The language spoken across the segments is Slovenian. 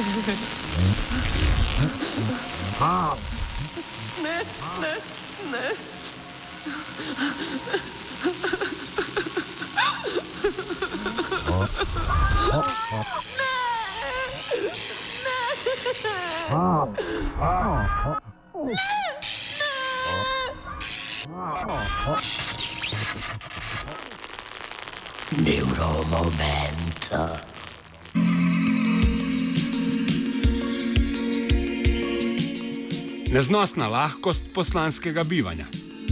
Neuromomento. Neznosna lahkost poslanskega bivanja.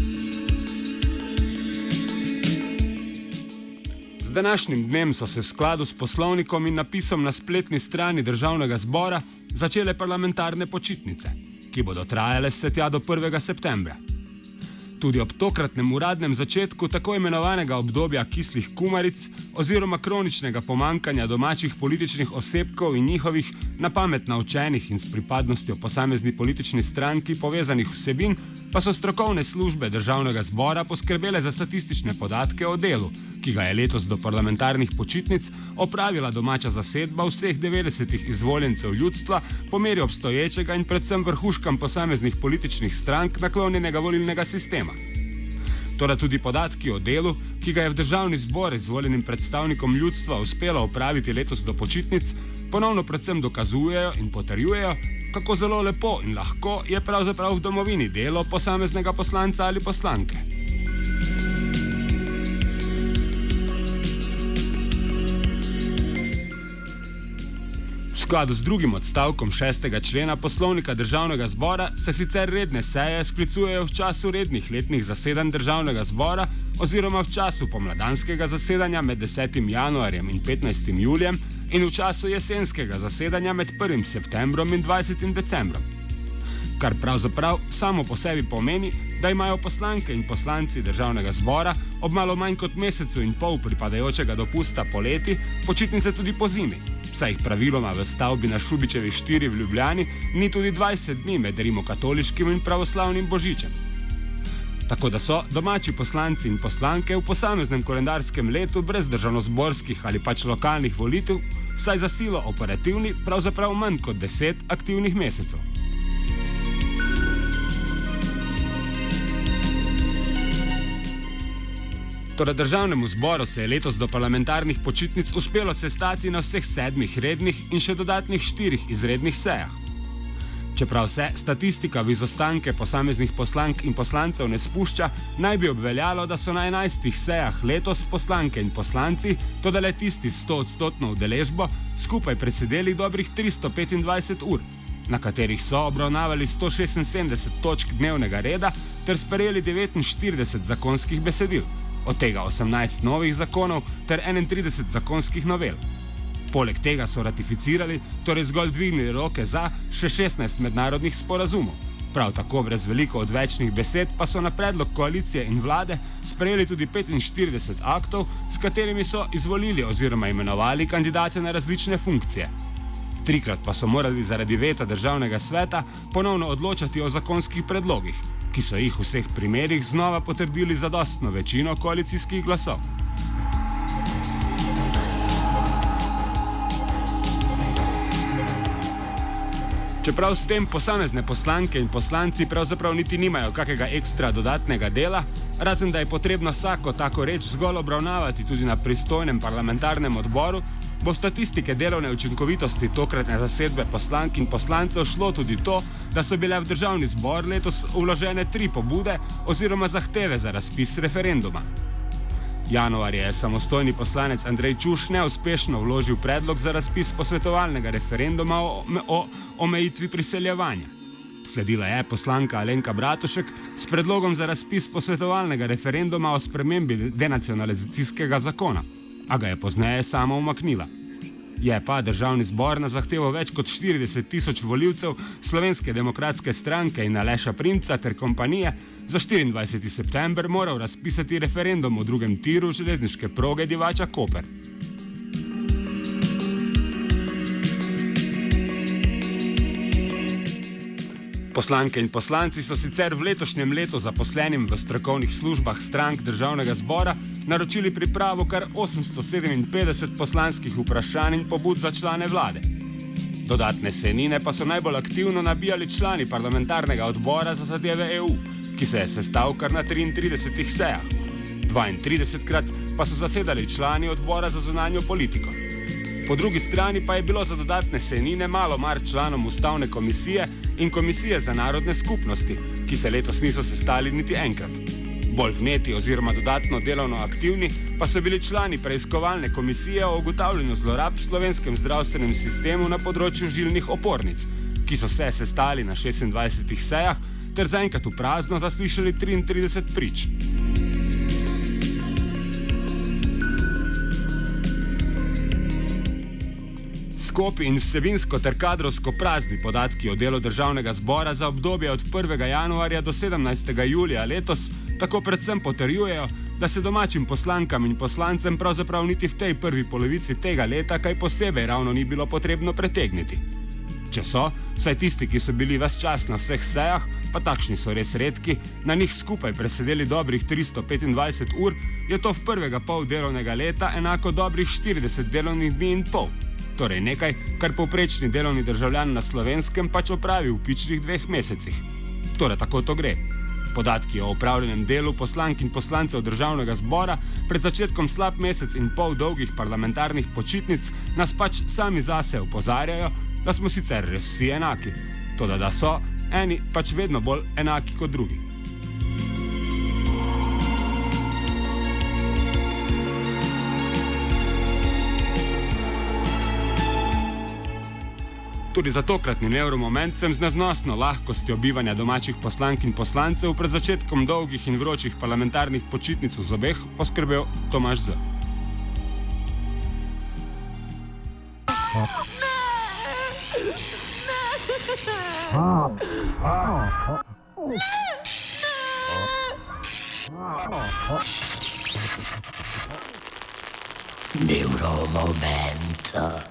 Z današnjim dnem so se v skladu s poslovnikom in napisom na spletni strani Državnega zbora začele parlamentarne počitnice, ki bodo trajale vse tja do 1. septembra. Tudi ob tokratnem uradnem začetku tako imenovanega obdobja kislih kumaric oziroma kroničnega pomankanja domačih političnih osebkov in njihovih na pamet naučenih in s pripadnostjo posamezni politični stranki povezanih vsebin, pa so strokovne službe Državnega zbora poskrbele za statistične podatke o delu, ki ga je letos do parlamentarnih počitnic opravila domača zasedba vseh 90 izvoljencev ljudstva po meri obstoječega in predvsem vrhuškam posameznih političnih strank naklonjenega volilnega sistema. Toda tudi podatki o delu, ki ga je v Državni zbor izvoljenim predstavnikom ljudstva uspelo opraviti letos do počitnic, ponovno predvsem dokazujejo in potrjujejo, kako zelo lepo in lahko je pravzaprav v domovini delo posameznega poslanca ali poslanke. V skladu z drugim odstavkom 6. člena poslovnika Državnega zbora se sicer redne seje sklicujejo v času rednih letnih zasedanj Državnega zbora oziroma v času pomladanskega zasedanja med 10. januarjem in 15. julijem in v času jesenskega zasedanja med 1. septembrom in 20. decembrom. Kar pravzaprav samo po sebi pomeni, da imajo poslanke in poslanci Državnega zbora ob malo manj kot mesecu in pol pripadajočega dopusta poleti počitnice tudi po zimi, saj jih praviloma v stavbi na Šubičevi 4 v Ljubljani ni tudi 20 dni med rimokatoliškim in pravoslavnim božičem. Tako da so domači poslanci in poslanke v posameznem koledarskem letu brez državnozborskih ali pač lokalnih volitev, saj za silo operativni pravzaprav manj kot 10 aktivnih mesecev. Toda Državnemu zboru se je letos do parlamentarnih počitnic uspelo sestati na vseh 7 rednih in še dodatnih 4 izrednih sejah. Čeprav se statistika v izostanke posameznih poslank in poslancev ne spušča, naj bi obveljalo, da so na 11 sejah letos poslanke in poslanci, toda le tisti 100% udeležbo, skupaj presedeli dobrih 325 ur, na katerih so obravnavali 176 točk dnevnega reda ter sprejeli 49 zakonskih besedil, od tega 18 novih zakonov ter 31 zakonskih novel. Poleg tega so ratificirali, torej zgolj dvignili roke za še 16 mednarodnih sporazumov. Prav tako brez veliko odvečnih besed pa so na predlog koalicije in vlade sprejeli tudi 45 aktov, s katerimi so izvolili oziroma imenovali kandidate na različne funkcije. 3-krat pa so morali zaradi veta Državnega sveta ponovno odločati o zakonskih predlogih, ki so jih v vseh primerih znova potrdili zadostno večino koalicijskih glasov. Čeprav s tem posamezne poslanke in poslanci pravzaprav niti nimajo kakega ekstra dodatnega dela, razen da je potrebno vsako tako reč zgolj obravnavati tudi na pristojnem parlamentarnem odboru, bo v statistike delovne učinkovitosti tokratne zasedbe poslank in poslancev šlo tudi to, da so bile v Državni zbor letos vložene 3 pobude oziroma zahteve za razpis referenduma. Januarja je samostojni poslanec Andrej Čuš neuspešno vložil predlog za razpis posvetovalnega referenduma o omejitvi priseljevanja. Sledila je poslanka Alenka Bratušek s predlogom za razpis posvetovalnega referenduma o spremembi denacionalizacijskega zakona, a ga je pozneje sama umaknila. Je pa Državni zbor na zahtevo več kot 40 tisoč volivcev Slovenske demokratske stranke in Aleša Primca ter kompanije za 24. september moral razpisati referendum o drugem tiru železniške proge Divača-Koper. Poslanke in poslanci so sicer v letošnjem letu zaposlenim v strokovnih službah strank Državnega zbora naročili pripravo kar 857 poslanskih vprašanj in pobud za člane vlade. Dodatne sejnine pa so najbolj aktivno nabijali člani parlamentarnega odbora za zadeve EU, ki se je sestal kar na 33 sejah. 32krat pa so zasedali člani odbora za zunanjo politiko. Po drugi strani pa je bilo za dodatne sejnine malo mar članom Ustavne komisije in Komisije za narodne skupnosti, ki se letos niso sestali niti enkrat. Bolj vneti oziroma dodatno delovno aktivni pa so bili člani preiskovalne komisije o ugotavljanju zlorab v slovenskem zdravstvenem sistemu na področju žilnih opornic, ki so se sestali na 26 sejah ter zaenkrat v prazno zaslišali 33 prič. Skopi in vsebinsko ter kadrovsko prazni podatki o delu državnega zbora za obdobje od 1. januarja do 17. julija letos tako predvsem potrjujejo, da se domačim poslankam in poslancem pravzaprav niti v tej prvi polovici tega leta kaj posebej ravno ni bilo potrebno pretegniti. Če so, vsaj tisti, ki so bili ves čas na vseh sejah, pa takšni so res redki, na njih skupaj presedeli dobrih 325 ur, je to v prvega pol delovnega leta enako dobrih 40 delovnih dni in pol. Torej nekaj, kar povprečni delovni državljan na Slovenskem pač opravi v pičlih 2 mesecih. Torej tako to gre. Podatki o opravljenem delu poslank in poslancev državnega zbora pred začetkom slab mesec in pol dolgih parlamentarnih počitnic nas pač sami zase opozarjajo, da smo sicer res vsi enaki, toda da so eni pač vedno bolj enaki kot drugi. Tudi za tokratni nevromoment sem z neznosno lahkostjo bivanja domačih poslank in poslancev pred začetkom dolgih in vročih parlamentarnih počitnic v zobeh poskrbel Tomaž Z. Nevromoment.